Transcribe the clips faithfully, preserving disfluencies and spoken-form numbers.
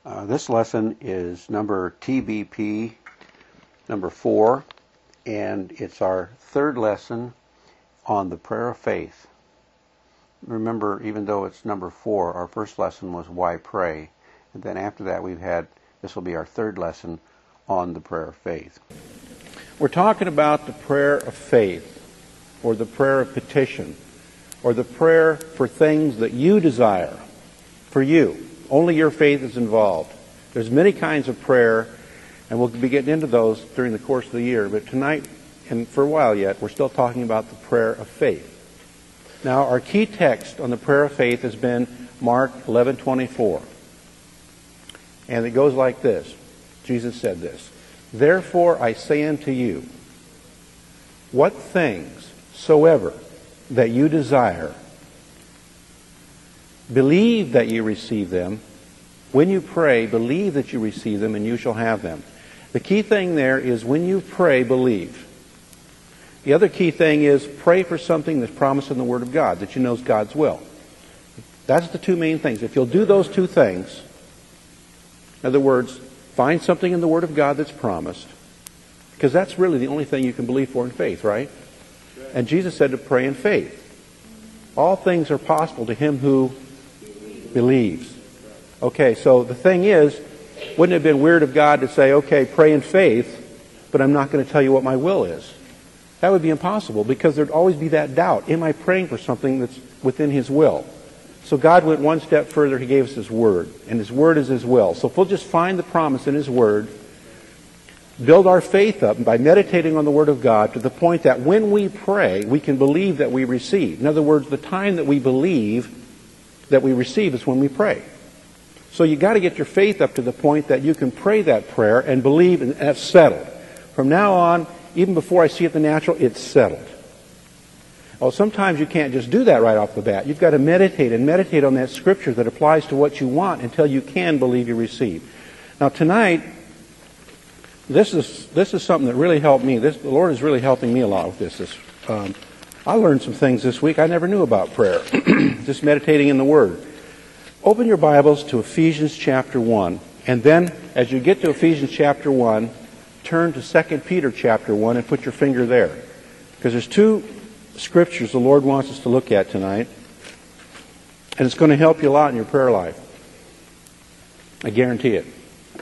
Uh, this lesson is number T B P, number four, and it's our third lesson on the prayer of faith. Remember, even though it's number four, our first lesson was why pray, and then after that we've had, this will be our third lesson on the prayer of faith. We're talking about the prayer of faith, or the prayer of petition, or the prayer for things that you desire, for you. Only your faith is involved. There's many kinds of prayer, and we'll be getting into those during the course of the year. But tonight, and for a while yet, we're still talking about the prayer of faith. Now, our key text on the prayer of faith has been Mark eleven twenty-four. And it goes like this. Jesus said this, "Therefore I say unto you, what things soever that you desire, believe that you receive them. When you pray, believe that you receive them, and you shall have them." The key thing there is when you pray, believe. The other key thing is pray for something that's promised in the Word of God, that you know is God's will. That's the two main things. If you'll do those two things, in other words, find something in the Word of God that's promised, because that's really the only thing you can believe for in faith, right? And Jesus said to pray in faith. All things are possible to him who believes. Okay, so the thing is, wouldn't it have been weird of God to say, okay, pray in faith, but I'm not going to tell you what my will is? That would be impossible, because there'd always be that doubt. Am I praying for something that's within His will? So God went one step further. He gave us His Word, and His Word is His will. So if we'll just find the promise in His Word, build our faith up by meditating on the Word of God to the point that when we pray, we can believe that we receive. In other words, the time that we believe that we receive is when we pray. So you've got to get your faith up to the point that you can pray that prayer and believe, and that's settled. From now on, even before I see it in the natural, it's settled. Oh, sometimes you can't just do that right off the bat. You've got to meditate and meditate on that scripture that applies to what you want until you can believe you receive. Now tonight, this is this is something that really helped me. This, the Lord is really helping me a lot with this. this um, I learned some things this week I never knew about prayer. Just meditating in the Word. Open your Bibles to Ephesians chapter one. And then, as you get to Ephesians chapter one, turn to Second Peter chapter one and put your finger there. Because there's two scriptures the Lord wants us to look at tonight. And it's going to help you a lot in your prayer life. I guarantee it.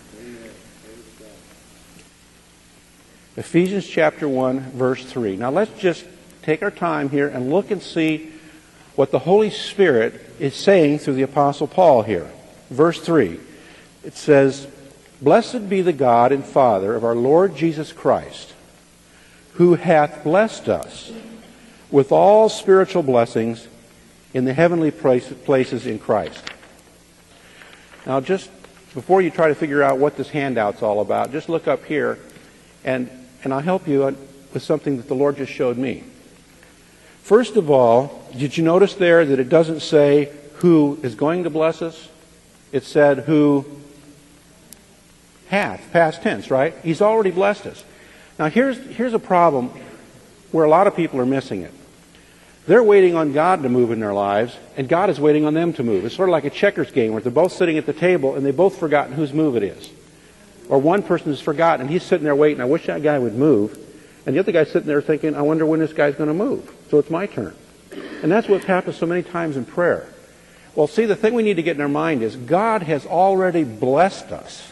Ephesians chapter one, verse three. Now let's just take our time here and look and see what the Holy Spirit is saying through the Apostle Paul here. Verse three. It says, "Blessed be the God and Father of our Lord Jesus Christ, who hath blessed us with all spiritual blessings in the heavenly places in Christ." Now just before you try to figure out what this handout's all about, just look up here and, and I'll help you with something that the Lord just showed me. First of all, did you notice there that it doesn't say who is going to bless us? It said who hath, past tense, right? He's already blessed us. Now here's, here's a problem where a lot of people are missing it. They're waiting on God to move in their lives, and God is waiting on them to move. It's sort of like a checkers game where they're both sitting at the table and they've both forgotten whose move it is. Or one person has forgotten and he's sitting there waiting, I wish that guy would move. And the other guy's sitting there thinking, I wonder when this guy's going to move. So it's my turn. And that's what's happened so many times in prayer. Well, see, the thing we need to get in our mind is God has already blessed us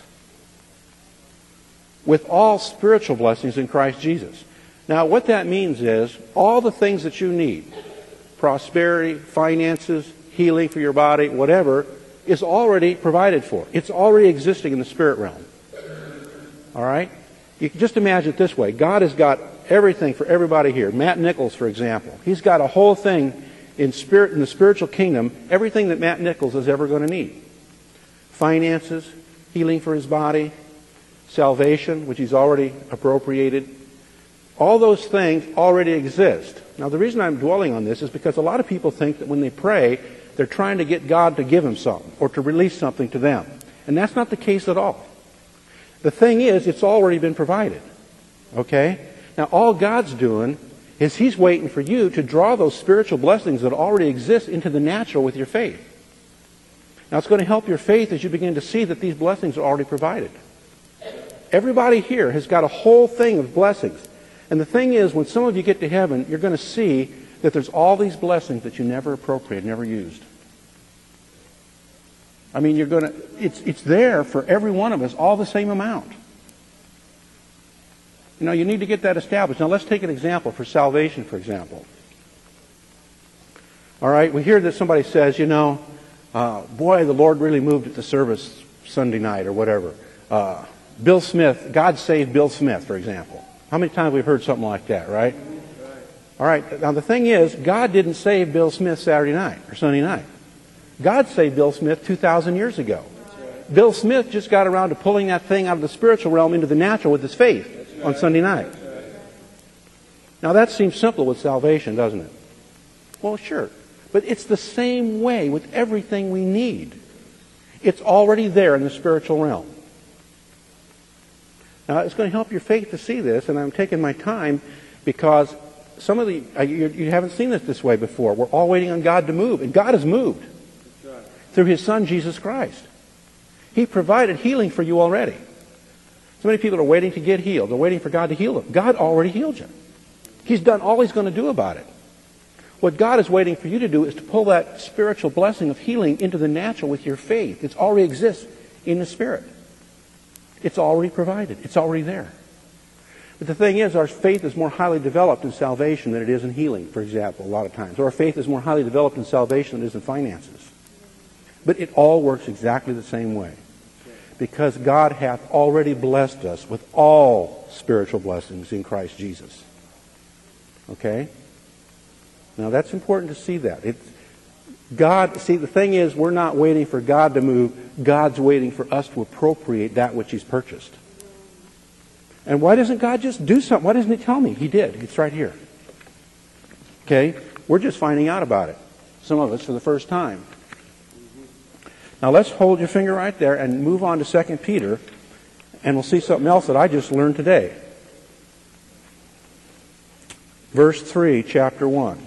with all spiritual blessings in Christ Jesus. Now, what that means is all the things that you need, prosperity, finances, healing for your body, whatever, is already provided for. It's already existing in the spirit realm. All right? You can just imagine it this way. God has got everything for everybody here. Matt Nichols, for example. He's got a whole thing in spirit in the spiritual kingdom, everything that Matt Nichols is ever going to need. Finances, healing for his body, salvation, which he's already appropriated. All those things already exist. Now, the reason I'm dwelling on this is because a lot of people think that when they pray, they're trying to get God to give them something or to release something to them. And that's not the case at all. The thing is, it's already been provided. Okay? Now, all God's doing is He's waiting for you to draw those spiritual blessings that already exist into the natural with your faith. Now, it's going to help your faith as you begin to see that these blessings are already provided. Everybody here has got a whole thing of blessings. And the thing is, when some of you get to heaven, you're going to see that there's all these blessings that you never appropriated, never used. I mean, you're going to, it's, it's there for every one of us, all the same amount. You know, you need to get that established. Now, let's take an example for salvation, for example. All right, we hear that somebody says, you know, uh, boy, the Lord really moved at the service Sunday night or whatever. Uh, Bill Smith, God saved Bill Smith, for example. How many times we've heard something like that, right? All right, now the thing is, God didn't save Bill Smith Saturday night or Sunday night. God saved Bill Smith two thousand years ago. Bill Smith just got around to pulling that thing out of the spiritual realm into the natural with his faith on Sunday night. Now that seems simple with salvation, doesn't it? Well, sure. But it's the same way with everything we need. It's already there in the spiritual realm. Now, it's going to help your faith to see this, and I'm taking my time because some of the, you, you haven't seen this this way before. We're all waiting on God to move, and God has moved through His Son, Jesus Christ. He provided healing for you already. So many people are waiting to get healed. They're waiting for God to heal them. God already healed you. He's done all He's going to do about it. What God is waiting for you to do is to pull that spiritual blessing of healing into the natural with your faith. It already exists in the Spirit. It's already provided. It's already there. But the thing is, our faith is more highly developed in salvation than it is in healing, for example, a lot of times. Or our faith is more highly developed in salvation than it is in finances. But it all works exactly the same way. Because God hath already blessed us with all spiritual blessings in Christ Jesus. Okay? Now that's important to see that. It's, God, see, the thing is, we're not waiting for God to move. God's waiting for us to appropriate that which He's purchased. And why doesn't God just do something? Why doesn't He tell me? He did. It's right here. Okay? We're just finding out about it. Some of us for the first time. Now let's hold your finger right there and move on to Second Peter, and we'll see something else that I just learned today. Verse three, chapter one.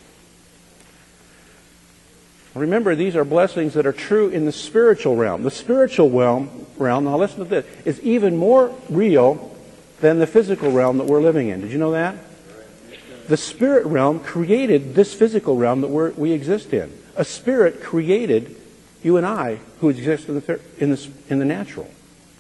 Remember, these are blessings that are true in the spiritual realm. The spiritual realm, realm, now listen to this, is even more real than the physical realm that we're living in. Did you know that? The spirit realm created this physical realm that we're, we exist in. A spirit created you and I who exist in the, in, the, in the natural.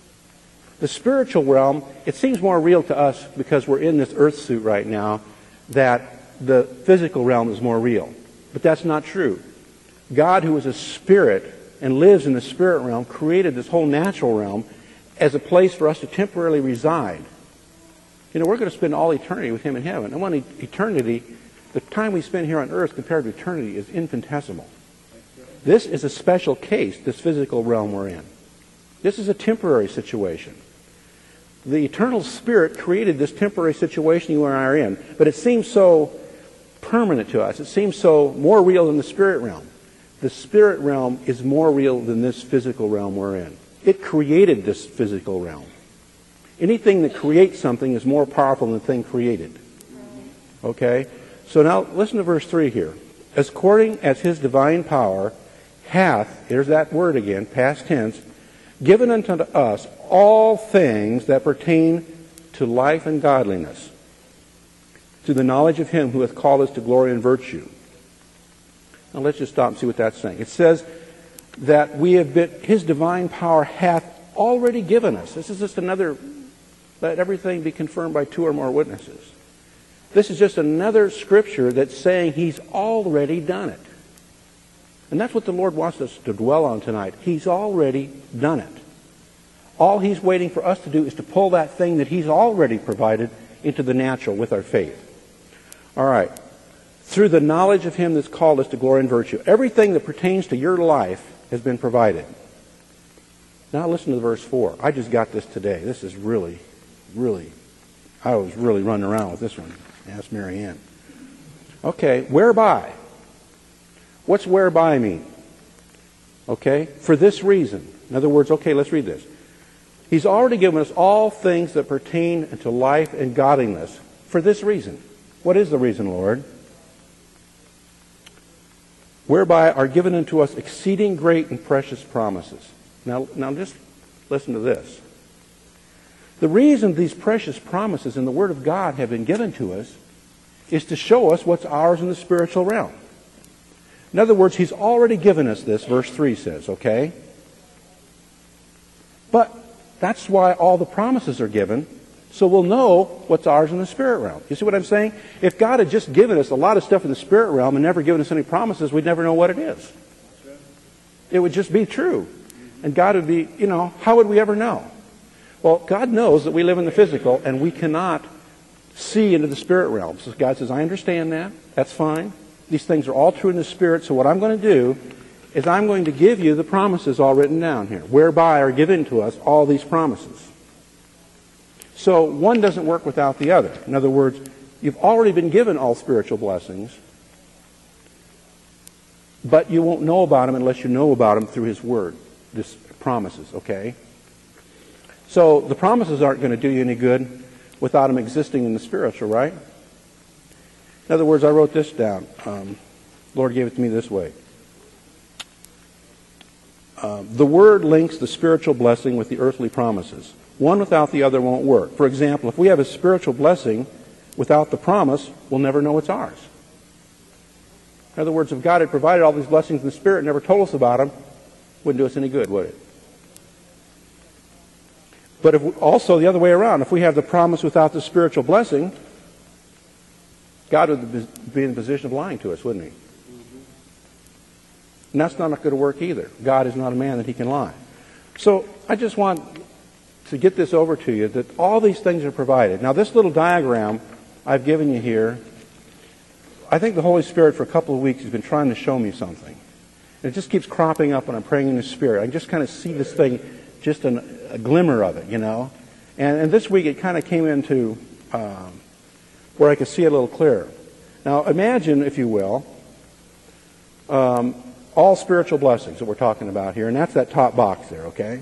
The spiritual realm, it seems more real to us because we're in this earth suit right now, that the physical realm is more real. But that's not true. God, who is a spirit and lives in the spirit realm, created this whole natural realm as a place for us to temporarily reside. You know, we're going to spend all eternity with Him in heaven. And when eternity, the time we spend here on earth compared to eternity is infinitesimal. This is a special case, this physical realm we're in. This is a temporary situation. The eternal spirit created this temporary situation you and I are in, but it seems so permanent to us. It seems so more real than the spirit realm. The spirit realm is more real than this physical realm we're in. It created this physical realm. Anything that creates something is more powerful than the thing created. Okay? So now listen to verse three here. As according as His divine power hath, there's that word again, past tense, given unto us all things that pertain to life and godliness, to the knowledge of Him who hath called us to glory and virtue. Now let's just stop and see what that's saying. It says that we have been, His divine power hath already given us. This is just another, let everything be confirmed by two or more witnesses. This is just another scripture that's saying He's already done it. And that's what the Lord wants us to dwell on tonight. He's already done it. All He's waiting for us to do is to pull that thing that He's already provided into the natural with our faith. All right. Through the knowledge of Him that's called us to glory and virtue. Everything that pertains to your life has been provided. Now listen to verse four. I just got this today. This is really, really, I was really running around with this one. Ask Mary Ann. Okay, whereby? What's whereby mean? Okay, for this reason. In other words, okay, let's read this. He's already given us all things that pertain to life and godliness for this reason. What is the reason, Lord? whereby are given unto us exceeding great and precious promises. Now, now just listen to this. The reason these precious promises in the Word of God have been given to us is to show us what's ours in the spiritual realm. In other words, He's already given us this, verse three says, okay? But that's why all the promises are given, so we'll know what's ours in the spirit realm. You see what I'm saying? If God had just given us a lot of stuff in the spirit realm and never given us any promises, we'd never know what it is. It would just be true. And God would be, you know, how would we ever know? Well, God knows that we live in the physical and we cannot see into the spirit realm. So God says, I understand that. That's fine. These things are all true in the spirit. So what I'm going to do is I'm going to give you the promises all written down here, whereby are given to us all these promises. So one doesn't work without the other. In other words, you've already been given all spiritual blessings, but you won't know about them unless you know about them through His Word, this promises, okay? So the promises aren't going to do you any good without them existing in the spiritual, right? In other words, I wrote this down. Um, Lord gave it to me this way. Uh, the Word links the spiritual blessing with the earthly promises. One without the other won't work. For example, if we have a spiritual blessing without the promise, we'll never know it's ours. In other words, if God had provided all these blessings in the Spirit and never told us about them, wouldn't do us any good, would it? But if we, also the other way around, if we have the promise without the spiritual blessing, God would be in the position of lying to us, wouldn't He? And that's not going to work either. God is not a man that He can lie. So I just want to get this over to you, that all these things are provided. Now this little diagram I've given you here, I think the Holy Spirit for a couple of weeks has been trying to show me something. And it just keeps cropping up when I'm praying in the Spirit. I can just kind of see this thing, just an, a glimmer of it, you know. And, and this week it kind of came into um, where I could see it a little clearer. Now imagine, if you will, um, all spiritual blessings that we're talking about here, and that's that top box there, okay?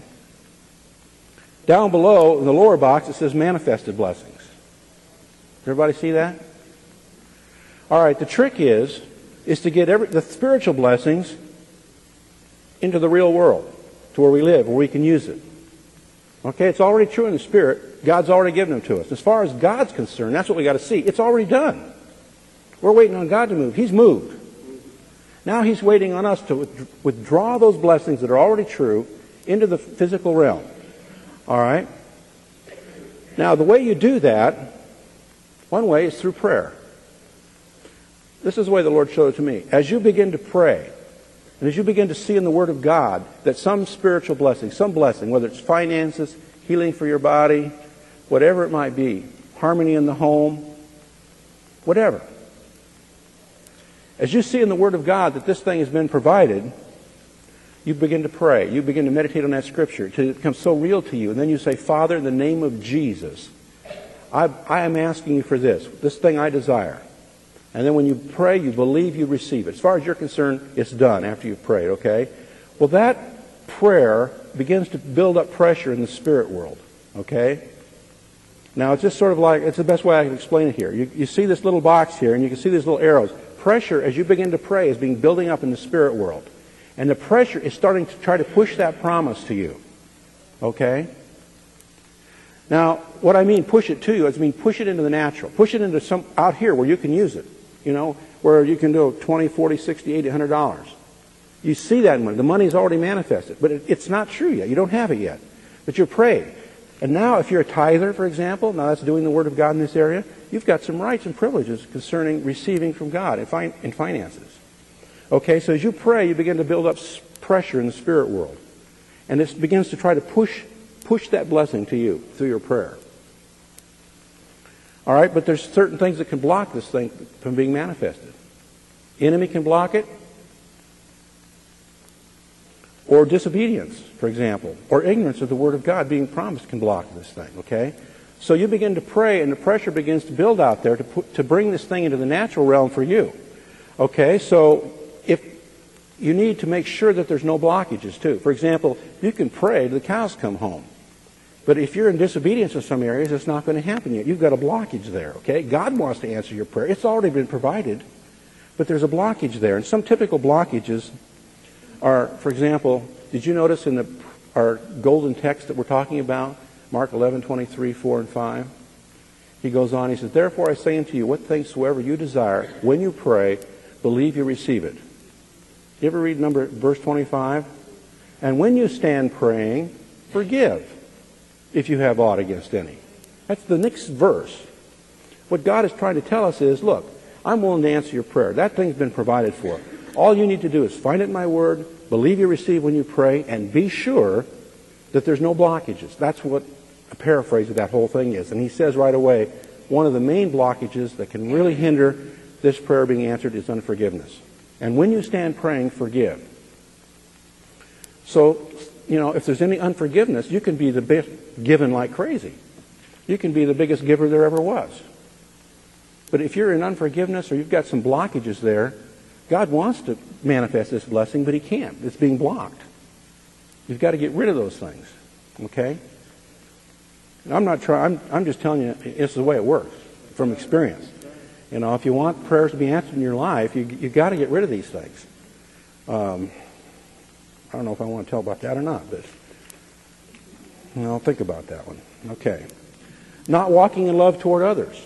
Down below, in the lower box, it says manifested blessings. Everybody see that? All right, the trick is, is to get every, the spiritual blessings into the real world, to where we live, where we can use it. Okay, it's already true in the Spirit. God's already given them to us. As far as God's concerned, that's what we got to see. It's already done. We're waiting on God to move. He's moved. Now He's waiting on us to withdraw those blessings that are already true into the physical realm. All right? Now, the way you do that, one way is through prayer. This is the way the Lord showed it to me. As you begin to pray, and as you begin to see in the Word of God that some spiritual blessing, some blessing, whether it's finances, healing for your body, whatever it might be, harmony in the home, whatever. As you see in the Word of God that this thing has been provided, you begin to pray. You begin to meditate on that Scripture until it becomes so real to you. And then you say, Father, in the name of Jesus, I, I am asking you for this, this thing I desire. And then when you pray, you believe, you receive it. As far as you're concerned, it's done after you've prayed, okay? Well, that prayer begins to build up pressure in the spirit world, okay? Now, it's just sort of like, it's the best way I can explain it here. You, you see this little box here, and you can see these little arrows. Pressure, as you begin to pray, is being building up in the spirit world. And the pressure is starting to try to push that promise to you, okay? Now, what I mean push it to you, is I mean push it into the natural. Push it into some, out here where you can use it. You know, where you can do twenty, forty, sixty, eighty, one hundred dollars. You see that money. The money's already manifested. But it, it's not true yet. You don't have it yet. But you're praying. And now if you're a tither, for example, now that's doing the Word of God in this area, you've got some rights and privileges concerning receiving from God in, fin- in finances. Okay, so as you pray, you begin to build up pressure in the spirit world. And this begins to try to push, push that blessing to you through your prayer. All right, but there's certain things that can block this thing from being manifested. Enemy can block it, or disobedience, for example, or ignorance of the Word of God being promised can block this thing, okay? So you begin to pray, and the pressure begins to build out there to put, to bring this thing into the natural realm for you. Okay, so if you need to make sure that there's no blockages, too. For example, you can pray till the cows come home. But if you're in disobedience in some areas, it's not going to happen yet. You've got a blockage there, okay? God wants to answer your prayer. It's already been provided. But there's a blockage there. And some typical blockages are, for example, did you notice in the, our golden text that we're talking about, Mark eleven, twenty-three, four, and five? He goes on, he says, therefore I say unto you, what things soever you desire, when you pray, believe you receive it. You ever read number verse twenty-five? And when you stand praying, forgive if you have aught against any. That's the next verse. What God is trying to tell us is, look, I'm willing to answer your prayer. That thing's been provided for. All you need to do is find it in my word, believe you receive when you pray, and be sure that there's no blockages. That's what a paraphrase of that whole thing is. And he says right away, one of the main blockages that can really hinder this prayer being answered is unforgiveness. And when you stand praying, forgive. So, you know, if there's any unforgiveness, you can be the best given like crazy. You can be the biggest giver there ever was. But if you're in unforgiveness or you've got some blockages there, God wants to manifest this blessing, but he can't. It's being blocked. You've got to get rid of those things. Okay? And I'm not trying, I'm, I'm just telling you, it's the way it works from experience. You know, if you want prayers to be answered in your life, you, you've got to get rid of these things. Um, I don't know if I want to tell about that or not, but you know, I'll think about that one. Okay. Not walking in love toward others.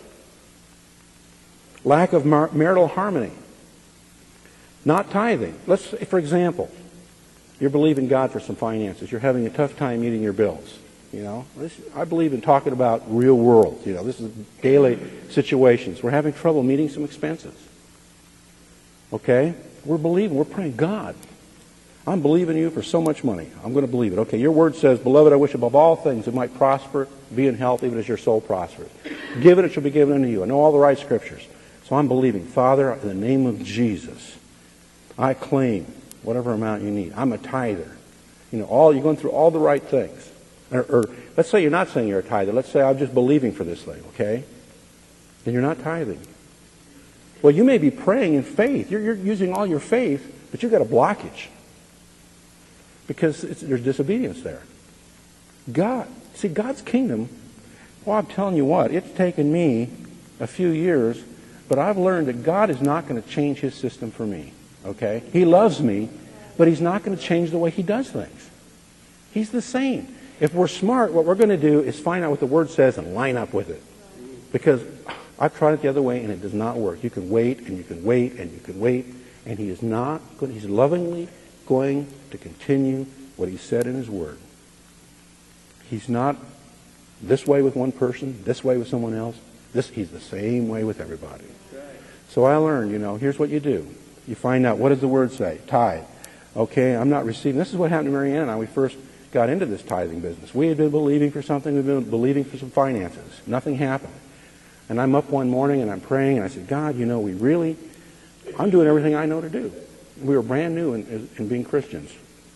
Lack of mar- marital harmony. Not tithing. Let's, for example, you're believing God for some finances. You're having a tough time meeting your bills. You know, this, I believe in talking about real world. You know, this is daily situations. We're having trouble meeting some expenses. Okay? We're believing. We're praying, God, I'm believing you for so much money. I'm going to believe it. Okay, your word says, beloved, I wish above all things it might prosper, be in health, even as your soul prospers. Give it, it shall be given unto you. I know all the right scriptures. So I'm believing, Father, in the name of Jesus, I claim whatever amount you need. I'm a tither. You know, all you're going through all the right things. Or, or let's say you're not saying you're a tither. Let's say I'm just believing for this thing, okay? Then you're not tithing. Well, you may be praying in faith. You're, you're using all your faith, but you've got a blockage. Because it's, there's disobedience there. God, see, God's kingdom, well, I'm telling you what, it's taken me a few years, but I've learned that God is not going to change his system for me, okay? He loves me, but he's not going to change the way he does things. He's the same. If we're smart, what we're going to do is find out what the Word says and line up with it. Because I've tried it the other way and it does not work. You can wait and you can wait and you can wait, and he is not going, he's lovingly going to continue what he said in his Word. He's not this way with one person, this way with someone else. This, he's the same way with everybody. So I learned, you know, here's what you do. You find out, what does the Word say? Tithe. Okay, I'm not receiving. This is what happened to Marianne and I. We first got into this tithing business. We had been believing for something. We've been believing for some finances. Nothing happened. And I'm up one morning and I'm praying and I said, God, you know, we really, I'm doing everything I know to do. We were brand new in, in being Christians.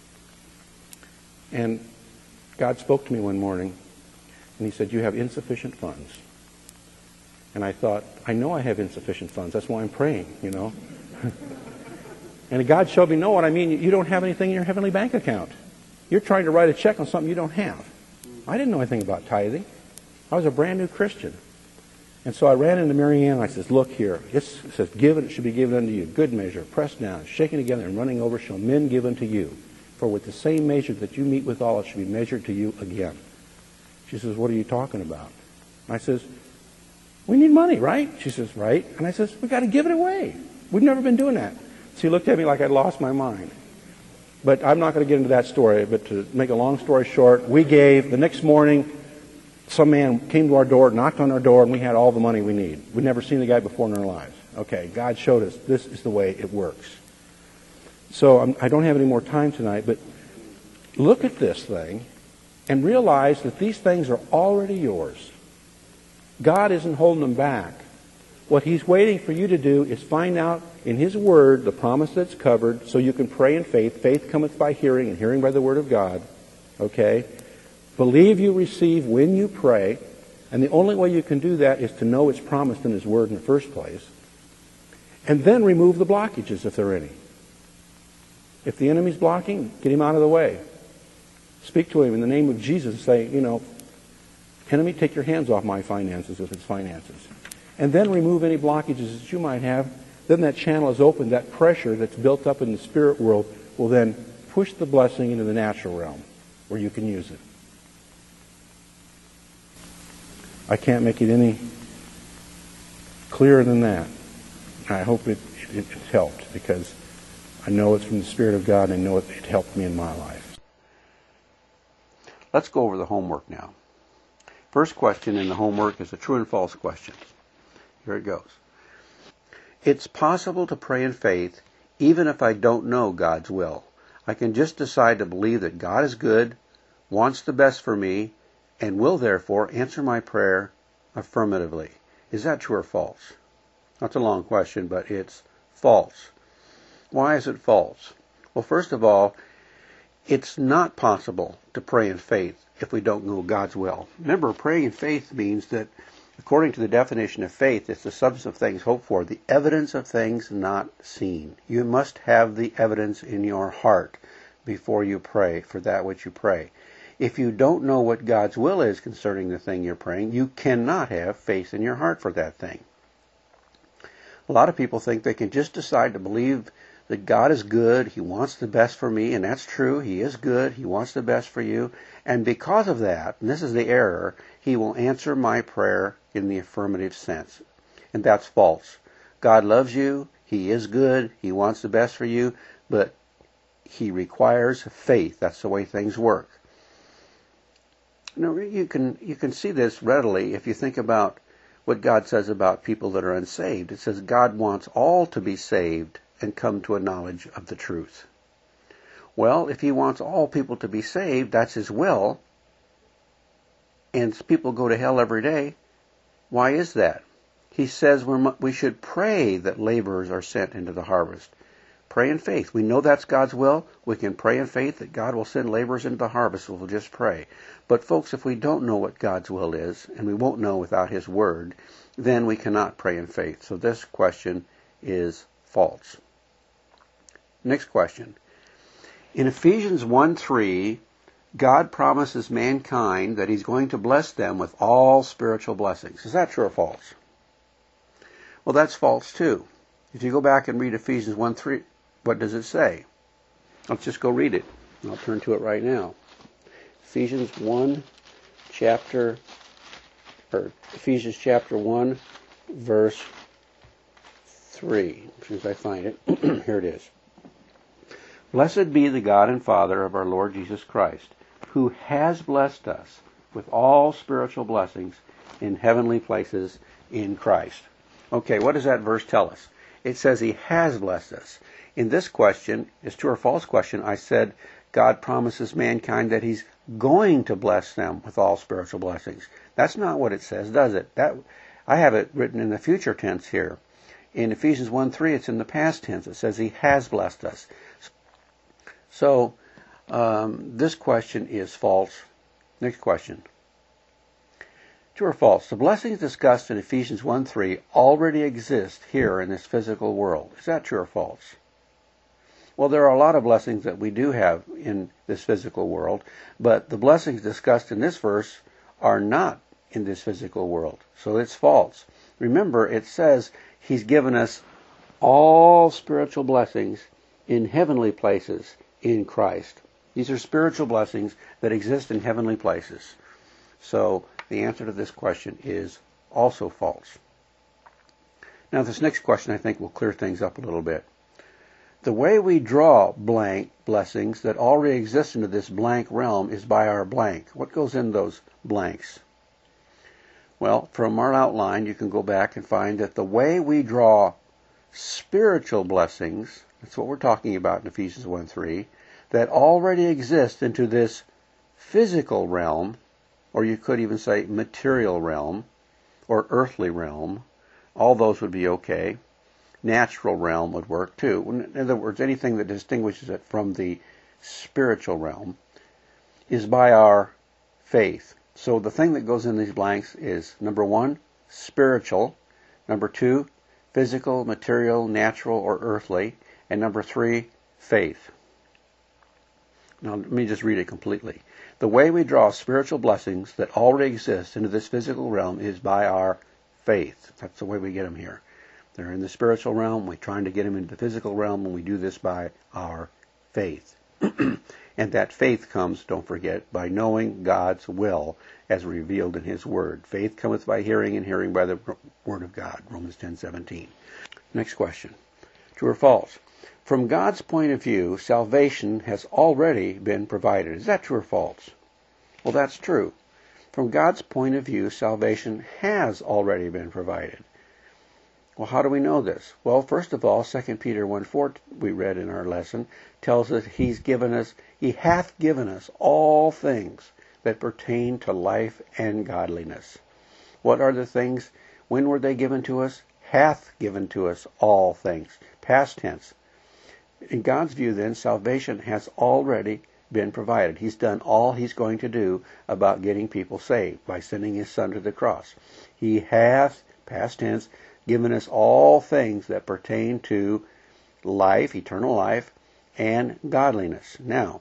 And God spoke to me one morning and he said, you have insufficient funds. And I thought, I know I have insufficient funds. That's why I'm praying, you know. And God showed me, no, what I mean, you don't have anything in your heavenly bank account. You're trying to write a check on something you don't have. I didn't know anything about tithing. I was a brand new Christian. And so I ran into Marianne and I says, look here. It says, give it, it should be given unto you. Good measure, pressed down, shaken together, and running over shall men give unto you. For with the same measure that you meet withal, it should be measured to you again. She says, what are you talking about? And I says, we need money, right? She says, right. And I says, we've got to give it away. We've never been doing that. She looked at me like I'd lost my mind. But I'm not going to get into that story. But to make a long story short, we gave. The next morning, some man came to our door, knocked on our door, and we had all the money we need. We'd never seen the guy before in our lives. Okay, God showed us this is the way it works. So I'm, I don't have any more time tonight, but look at this thing and realize that these things are already yours. God isn't holding them back. What he's waiting for you to do is find out in his word the promise that's covered so you can pray in faith. Faith cometh by hearing, and hearing by the word of God. Okay? Believe you receive when you pray, and the only way you can do that is to know it's promised in his word in the first place. And then remove the blockages if there are any. If the enemy's blocking, get him out of the way. Speak to him in the name of Jesus and say, you know, enemy, take your hands off my finances if it's finances. And then remove any blockages that you might have then that channel is opened. That pressure that's built up in the spirit world will then push the blessing into the natural realm where you can use it. I can't make it any clearer than that. I hope it, it, it helped, because I know it's from the Spirit of God, and I know it, it helped me in my life. Let's go over the homework now. First question in the homework is a true and false question. Here it goes. It's possible to pray in faith even if I don't know God's will. I can just decide to believe that God is good, wants the best for me, and will therefore answer my prayer affirmatively. Is that true or false? That's a long question, but it's false. Why is it false? Well, first of all, it's not possible to pray in faith if we don't know God's will. Remember, praying in faith means that, according to the definition of faith, it's the substance of things hoped for, the evidence of things not seen. You must have the evidence in your heart before you pray for that which you pray. If you don't know what God's will is concerning the thing you're praying, you cannot have faith in your heart for that thing. A lot of people think they can just decide to believe that God is good, He wants the best for me, and that's true, He is good, He wants the best for you, and because of that, and this is the error, He will answer my prayer in the affirmative sense. And that's false. God loves you, He is good, He wants the best for you, but He requires faith. That's the way things work. Now, you can, you can see this readily if you think about what God says about people that are unsaved. It says God wants all to be saved and come to a knowledge of the truth. Well, if He wants all people to be saved, that's His will, and people go to hell every day. Why is that? He says we're, we should pray that laborers are sent into the harvest. Pray in faith. We know that's God's will. We can pray in faith that God will send laborers into the harvest. We'll just pray. But folks, if we don't know what God's will is, and we won't know without His Word, then we cannot pray in faith. So this question is false. Next question. In Ephesians one three, God promises mankind that He's going to bless them with all spiritual blessings. Is that true or false? Well, that's false too. If you go back and read Ephesians one three, what does it say? Let's just go read it. I'll turn to it right now. Ephesians one, chapter, or Ephesians chapter one, verse three. As soon as I find it, here it is. Blessed be the God and Father of our Lord Jesus Christ, who has blessed us with all spiritual blessings in heavenly places in Christ. Okay, what does that verse tell us? It says He has blessed us. In this question, it's true or false question, I said God promises mankind that He's going to bless them with all spiritual blessings. That's not what it says, does it? That I have it written in the future tense here. In Ephesians one three, it's in the past tense. It says He has blessed us. So, um, this question is false. Next question. True or false? The blessings discussed in Ephesians one three already exist here in this physical world. Is that true or false? Well, there are a lot of blessings that we do have in this physical world, but the blessings discussed in this verse are not in this physical world. So it's false. Remember, it says He's given us all spiritual blessings in heavenly places in Christ. These are spiritual blessings that exist in heavenly places. So the answer to this question is also false. Now, this next question I think will clear things up a little bit. The way we draw blank blessings that already exist into this blank realm is by our blank. What goes in those blanks? Well, from our outline, you can go back and find that the way we draw spiritual blessings, that's what we're talking about in Ephesians one three, that already exist into this physical realm, or you could even say material realm, or earthly realm. All those would be okay. Natural realm would work too. In other words, anything that distinguishes it from the spiritual realm is by our faith. So the thing that goes in these blanks is, number one, spiritual. Number two, physical, material, natural, or earthly. And number three, faith. Now, let me just read it completely. The way we draw spiritual blessings that already exist into this physical realm is by our faith. That's the way we get them here. They're in the spiritual realm. We're trying to get them into the physical realm, and we do this by our faith. And that faith comes, don't forget, by knowing God's will as revealed in His Word. Faith cometh by hearing, and hearing by the Word of God. Romans ten seventeen. Next question. True or false? From God's point of view, salvation has already been provided. Is that true or false? Well, that's true. From God's point of view, salvation has already been provided. Well, how do we know this? Well, first of all, Second Peter one four, we read in our lesson, tells us He's given us, He hath given us all things that pertain to life and godliness. What are the things? When were they given to us? Hath given to us all things. Past tense. In God's view, then, salvation has already been provided. He's done all He's going to do about getting people saved by sending His Son to the cross. He hath, past tense, given us all things that pertain to life, eternal life, and godliness. Now,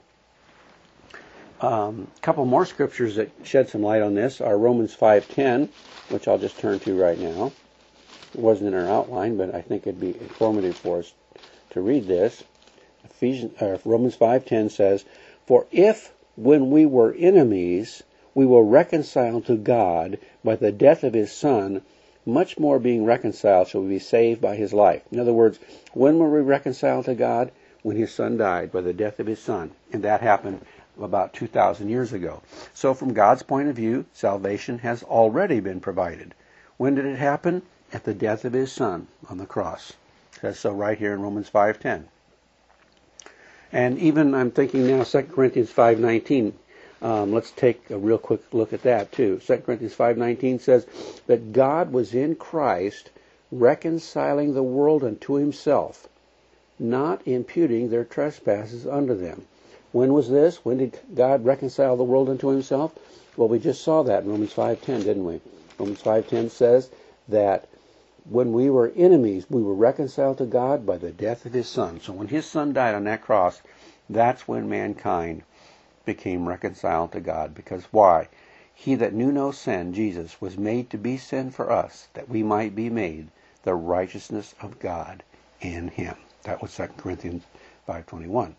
a um, couple more scriptures that shed some light on this are Romans five ten, which I'll just turn to right now. It wasn't in our outline, but I think it'd be informative for us to read this. Ephesians, uh, Romans five ten says, "For if, when we were enemies, we were reconciled to God by the death of His Son, much more being reconciled shall we be saved by His life." In other words, when were we reconciled to God? When His Son died by the death of His Son. And that happened about two thousand years ago. So from God's point of view, salvation has already been provided. When did it happen? At the death of His Son on the cross. It says so right here in Romans five ten. And even, I'm thinking now, Second Corinthians five nineteen. Um, let's take a real quick look at that too. Second Corinthians five nineteen says that God was in Christ reconciling the world unto Himself, not imputing their trespasses unto them. When was this? When did God reconcile the world unto Himself? Well, we just saw that in Romans five ten, didn't we? Romans five ten says that when we were enemies, we were reconciled to God by the death of His Son. So when His Son died on that cross, that's when mankind became reconciled to God. Because why? He that knew no sin, Jesus, was made to be sin for us, that we might be made the righteousness of God in Him. That was Second Corinthians five twenty-one.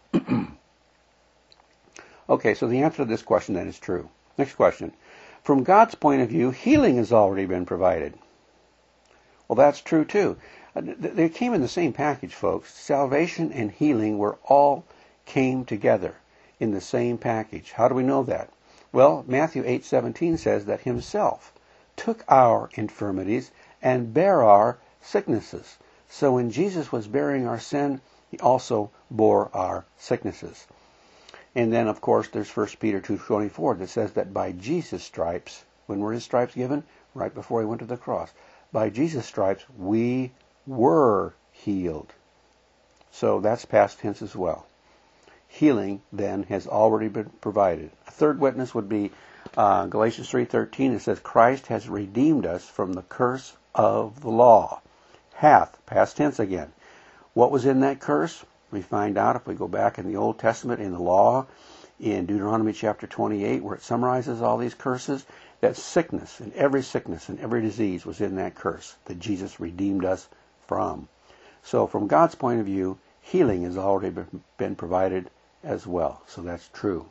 Okay, so the answer to this question then is true. Next question. From God's point of view, healing has already been provided. Well, that's true too. They came in the same package, folks. Salvation and healing were all came together in the same package. How do we know that? Well, Matthew eight seventeen says that Himself took our infirmities and bare our sicknesses. So when Jesus was bearing our sin, He also bore our sicknesses. And then, of course, there's First Peter two twenty-four that says that by Jesus' stripes, when were His stripes given? Right before He went to the cross. By Jesus' stripes, we were healed. So that's past tense as well. Healing, then, has already been provided. A third witness would be uh, Galatians three thirteen. It says, Christ has redeemed us from the curse of the law. Hath, past tense again. What was in that curse? We find out if we go back in the Old Testament, in the law, in Deuteronomy chapter twenty-eight, where it summarizes all these curses, that sickness, and every sickness and every disease was in that curse that Jesus redeemed us from. So from God's point of view, healing has already been provided as well. So that's true.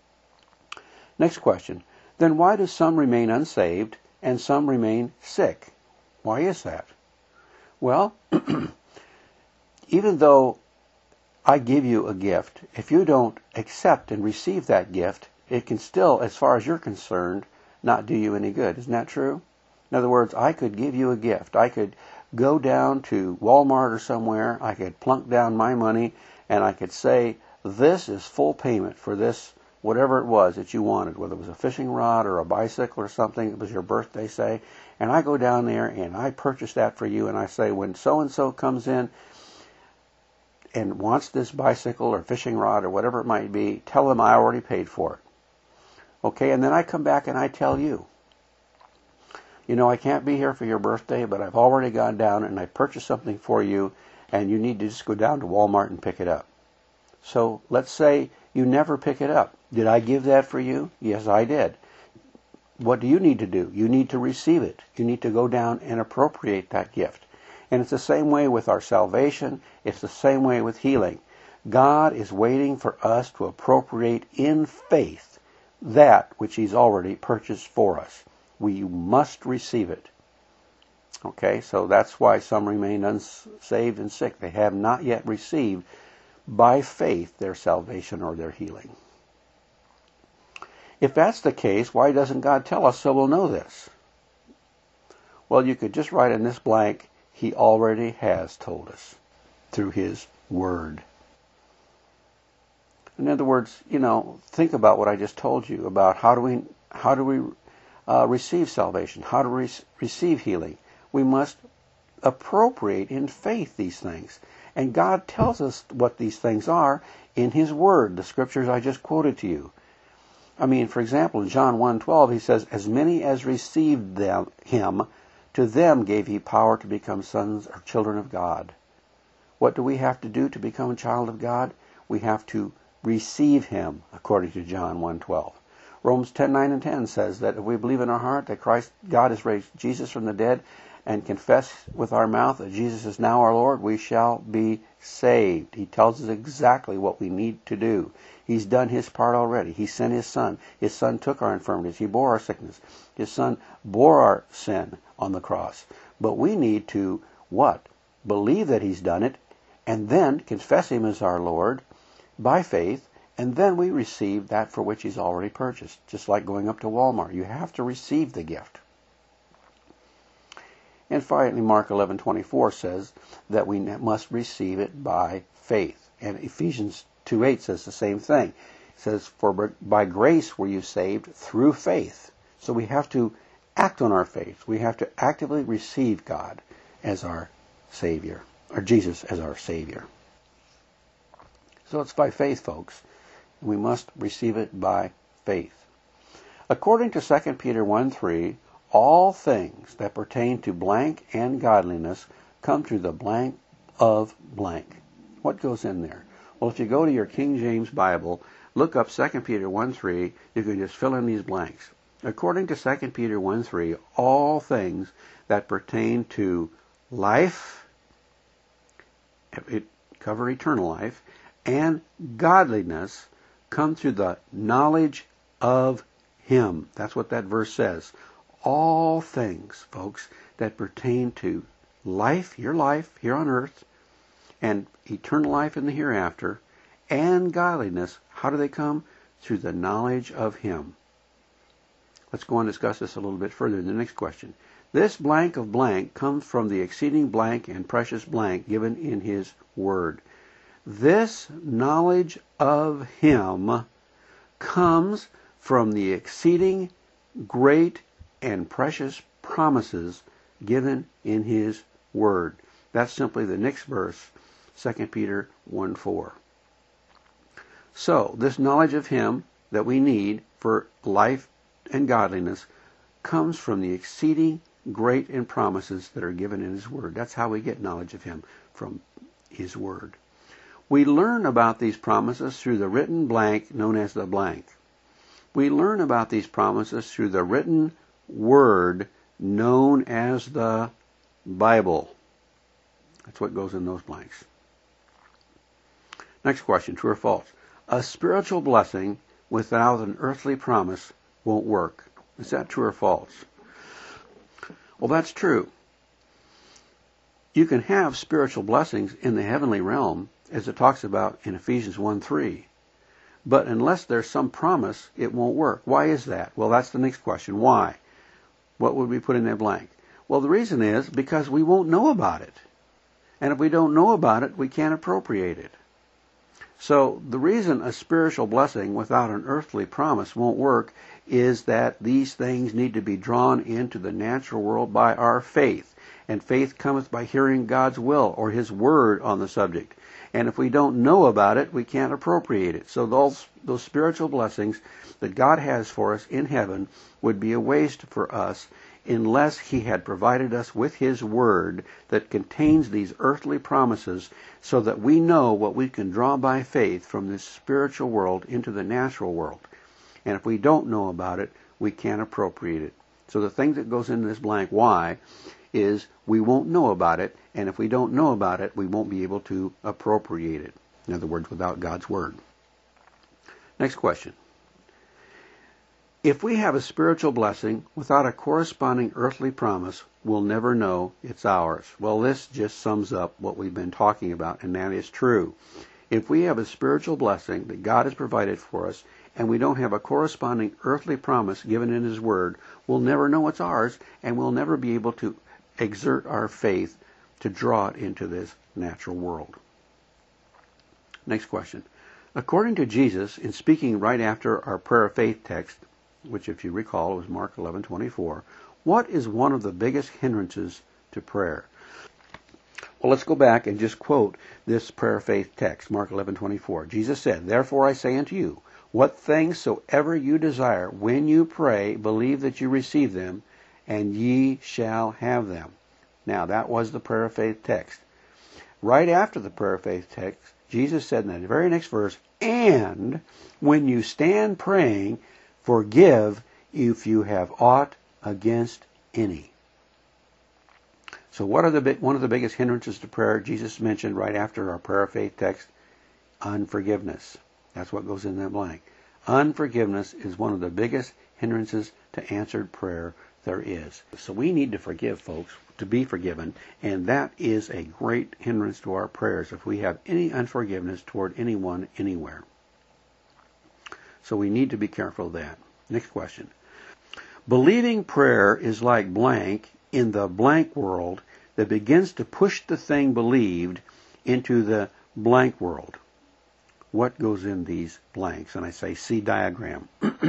Next question. Then why do some remain unsaved and some remain sick? Why is that? Well, even though I give you a gift, if you don't accept and receive that gift, it can still, as far as you're concerned, not do you any good. Isn't that true? In other words, I could give you a gift. I could go down to Walmart or somewhere, I could plunk down my money, and I could say, this is full payment for this, whatever it was that you wanted, whether it was a fishing rod or a bicycle or something, it was your birthday, say, and I go down there and I purchase that for you, and I say, when so-and-so comes in and wants this bicycle or fishing rod or whatever it might be, tell them I already paid for it. Okay, and then I come back and I tell you, you know, I can't be here for your birthday, but I've already gone down and I purchased something for you, and you need to just go down to Walmart and pick it up. So let's say you never pick it up. Did I give that for you? Yes, I did. What do you need to do? You need to receive it. You need to go down and appropriate that gift. And it's the same way with our salvation. It's the same way with healing. God is waiting for us to appropriate in faith that which He's already purchased for us. We must receive it. Okay, so that's why some remain unsaved and sick. They have not yet received by faith their salvation or their healing. If that's the case, why doesn't God tell us so we'll know this? Well, you could just write in this blank, He already has told us through His Word. In other words, you know, think about what I just told you about how do we how do we uh, receive salvation, how do we re- receive healing. We must appropriate in faith these things. And God tells us what these things are in His Word, the scriptures I just quoted to you. I mean, for example, in John one twelve, He says, as many as received them, Him, to them gave He power to become sons or children of God. What do we have to do to become a child of God? We have to receive Him, according to John one twelve. Romans ten nine and ten says that if we believe in our heart that Christ, God has raised Jesus from the dead, and confess with our mouth that Jesus is now our Lord, we shall be saved. He tells us exactly what we need to do. He's done His part already. He sent His Son. His Son took our infirmities. He bore our sickness. His Son bore our sin on the cross. But we need to, what? Believe that He's done it, and then confess Him as our Lord by faith, and then we receive that for which He's already purchased. Just like going up to Walmart. You have to receive the gift. And finally, Mark eleven twenty-four says that we must receive it by faith. And Ephesians two eight says the same thing. It says, for by grace were you saved through faith. So we have to act on our faith. We have to actively receive God as our Savior, or Jesus as our Savior. So it's by faith, folks. We must receive it by faith. According to Second Peter one three, all things that pertain to blank and godliness come through the blank of blank. What goes in there? Well, if you go to your King James Bible, look up Second Peter one three, you can just fill in these blanks. According to Second Peter one three, all things that pertain to life, it cover eternal life, and godliness come through the knowledge of Him. That's what that verse says. All things, folks, that pertain to life, your life here on earth, and eternal life in the hereafter, and godliness, how do they come? Through the knowledge of Him. Let's go on and discuss this a little bit further in the next question. This blank of blank comes from the exceeding blank and precious blank given in His Word. This knowledge of Him comes from the exceeding great and precious promises given in His Word. That's simply the next verse, Second Peter one four. So, this knowledge of Him that we need for life and godliness comes from the exceeding great and promises that are given in His Word. That's how we get knowledge of Him, from His Word. We learn about these promises through the written blank known as the blank. We learn about these promises through the written Word known as the Bible. That's what goes in those blanks. Next question, true or false? A spiritual blessing without an earthly promise won't work. Is that true or false? Well, that's true. You can have spiritual blessings in the heavenly realm, as it talks about in Ephesians one three. But unless there's some promise, it won't work. Why is that? Well, that's the next question. Why? What would we put in that blank? Well, the reason is because we won't know about it. And if we don't know about it, we can't appropriate it. So the reason a spiritual blessing without an earthly promise won't work is that these things need to be drawn into the natural world by our faith. And faith cometh by hearing God's will or His Word on the subject. And if we don't know about it, we can't appropriate it. So those, those spiritual blessings that God has for us in heaven would be a waste for us unless He had provided us with His Word that contains these earthly promises so that we know what we can draw by faith from this spiritual world into the natural world. And if we don't know about it, we can't appropriate it. So the thing that goes into this blank, why, is we won't know about it, and if we don't know about it, we won't be able to appropriate it. In other words, without God's Word. Next question. If we have a spiritual blessing without a corresponding earthly promise, we'll never know it's ours. Well, this just sums up what we've been talking about, and that is true. If we have a spiritual blessing that God has provided for us, and we don't have a corresponding earthly promise given in His Word, we'll never know it's ours, and we'll never be able to exert our faith to draw it into this natural world. Next question. According to Jesus, in speaking right after our prayer of faith text, which if you recall was Mark eleven twenty-four, what is one of the biggest hindrances to prayer? Well, let's go back and just quote this prayer of faith text, Mark eleven twenty-four. Jesus said, "Therefore I say unto you, what things soever you desire, when you pray, believe that you receive them, and ye shall have them." Now, that was the prayer of faith text. Right after the prayer of faith text, Jesus said in that very next verse, "And when you stand praying, forgive if you have aught against any." So what are the big, one of the biggest hindrances to prayer Jesus mentioned right after our prayer of faith text? Unforgiveness. That's what goes in that blank. Unforgiveness is one of the biggest hindrances to answered prayer there is. So we need to forgive, folks, to be forgiven, and that is a great hindrance to our prayers if we have any unforgiveness toward anyone, anywhere. So we need to be careful of that. Next question. Believing prayer is like blank in the blank world that begins to push the thing believed into the blank world. What goes in these blanks? And I say, see diagram.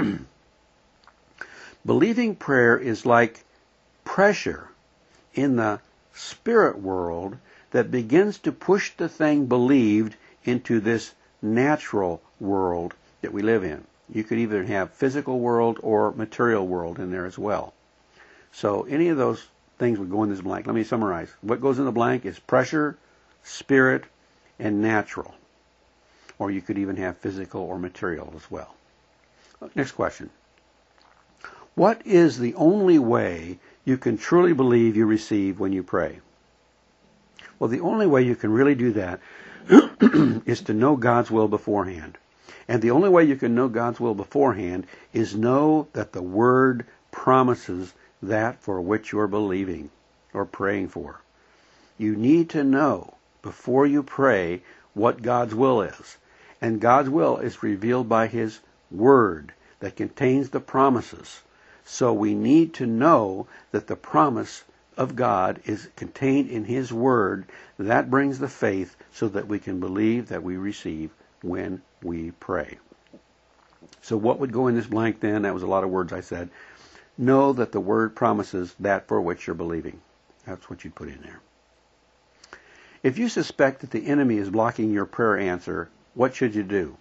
Believing prayer is like pressure in the spirit world that begins to push the thing believed into this natural world that we live in. You could either have physical world or material world in there as well. So any of those things would go in this blank. Let me summarize. What goes in the blank is pressure, spirit, and natural. Or you could even have physical or material as well. Next question. What is the only way you can truly believe you receive when you pray? Well, the only way you can really do that is to know God's will beforehand. And the only way you can know God's will beforehand is know that the Word promises that for which you're believing or praying for. You need to know before you pray what God's will is. And God's will is revealed by His Word that contains the promises. So we need to know that the promise of God is contained in His Word. That brings the faith so that we can believe that we receive when we pray. So what would go in this blank then? That was a lot of words I said. Know that the Word promises that for which you're believing. That's what you'd put in there. If you suspect that the enemy is blocking your prayer answer, what should you do?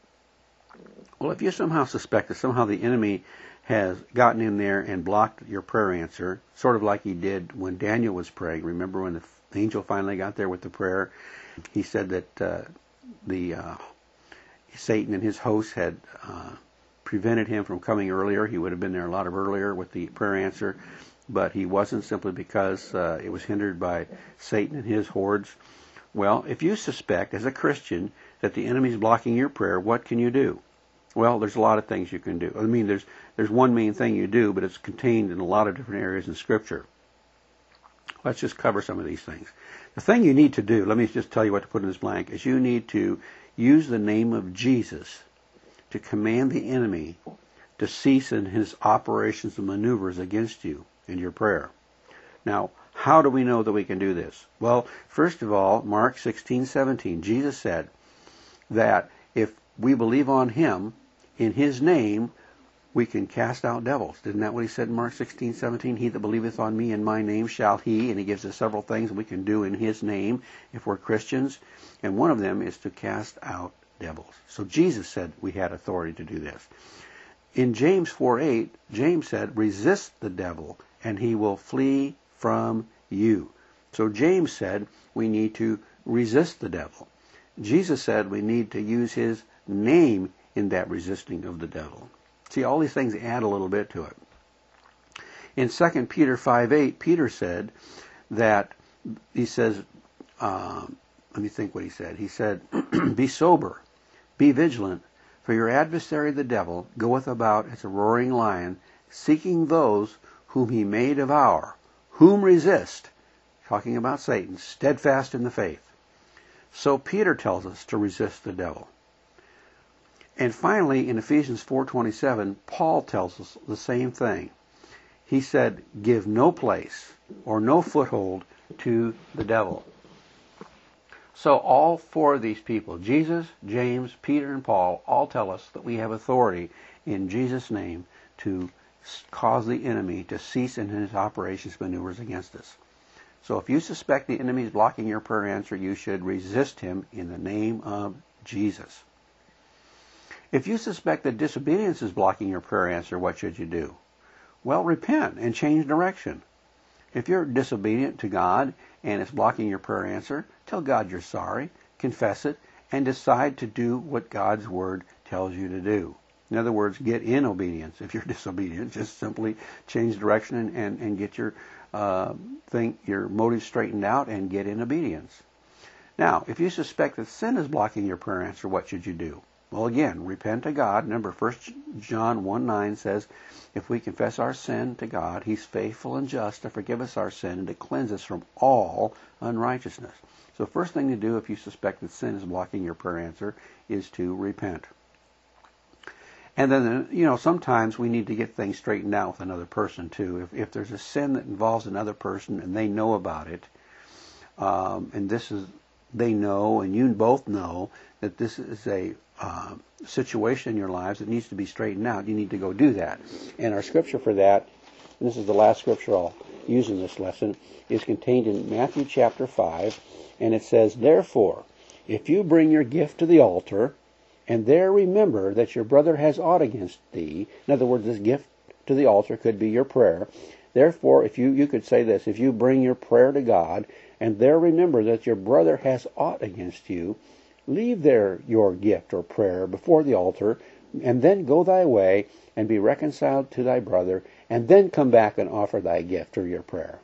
Well, if you somehow suspect that somehow the enemy has gotten in there and blocked your prayer answer, sort of like he did when Daniel was praying. Remember when the angel finally got there with the prayer? He said that uh, the uh, Satan and his hosts had uh, prevented him from coming earlier. He would have been there a lot of earlier with the prayer answer, but he wasn't, simply because uh, it was hindered by Satan and his hordes. Well, if you suspect as a Christian that the enemy is blocking your prayer, what can you do? Well, there's a lot of things you can do. I mean, there's there's one main thing you do, but it's contained in a lot of different areas in Scripture. Let's just cover some of these things. The thing you need to do, let me just tell you what to put in this blank, is you need to use the name of Jesus to command the enemy to cease in his operations and maneuvers against you in your prayer. Now, how do we know that we can do this? Well, first of all, Mark sixteen seventeen, Jesus said that if we believe on Him, in His name, we can cast out devils. Isn't that what He said in Mark sixteen seventeen? He that believeth on me in my name shall he, and He gives us several things we can do in His name if we're Christians, and one of them is to cast out devils. So Jesus said we had authority to do this. In James four eight, James said, resist the devil, and he will flee from you. So James said we need to resist the devil. Jesus said we need to use His name in that resisting of the devil. See, all these things add a little bit to it. In Second Peter five eight, Peter said that, he says, uh, let me think what he said. He said, be sober, be vigilant, for your adversary the devil goeth about as a roaring lion, seeking those whom he may devour, whom resist, talking about Satan, steadfast in the faith. So Peter tells us to resist the devil. And finally, in Ephesians four twenty-seven, Paul tells us the same thing. He said, give no place or no foothold to the devil. So all four of these people, Jesus, James, Peter, and Paul, all tell us that we have authority in Jesus' name to cause the enemy to cease in his operations, maneuvers against us. So if you suspect the enemy is blocking your prayer answer, you should resist him in the name of Jesus. If you suspect that disobedience is blocking your prayer answer, what should you do? Well, repent and change direction. If you're disobedient to God and it's blocking your prayer answer, tell God you're sorry, confess it, and decide to do what God's Word tells you to do. In other words, get in obedience. If you're disobedient, just simply change direction and, and, and get your uh, thing, your motives straightened out and get in obedience. Now, if you suspect that sin is blocking your prayer answer, what should you do? Well, again, repent to God. Remember, First John one nine says, if we confess our sin to God, He's faithful and just to forgive us our sin and to cleanse us from all unrighteousness. So the first thing to do if you suspect that sin is blocking your prayer answer is to repent. And then, you know, sometimes we need to get things straightened out with another person, too. If, if there's a sin that involves another person and they know about it, um, and this is, they know, and you both know that this is a uh, situation in your lives that needs to be straightened out, you need to go do that. And our scripture for that, and this is the last scripture I'll use in this lesson, is contained in Matthew chapter five, and it says, therefore, if you bring your gift to the altar, and there remember that your brother has aught against thee, in other words, this gift to the altar could be your prayer. Therefore, if you, you could say this, if you bring your prayer to God, and there remember that your brother has aught against you, leave there your gift or prayer before the altar, and then go thy way, and be reconciled to thy brother, and then come back and offer thy gift or your prayer.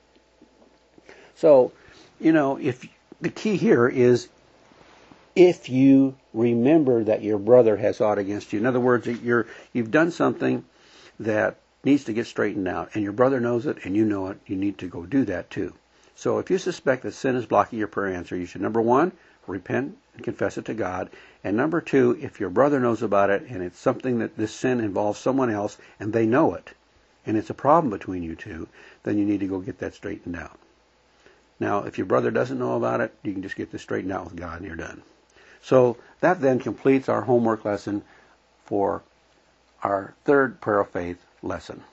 So, you know, if the key here is if you remember that your brother has aught against you. In other words, you're, you've done something that needs to get straightened out, and your brother knows it, and you know it, you need to go do that too. So if you suspect that sin is blocking your prayer answer, you should, number one, repent and confess it to God. And number two, if your brother knows about it, and it's something that this sin involves someone else, and they know it, and it's a problem between you two, then you need to go get that straightened out. Now, if your brother doesn't know about it, you can just get this straightened out with God, and you're done. So that then completes our homework lesson for our third Prayer of Faith lesson.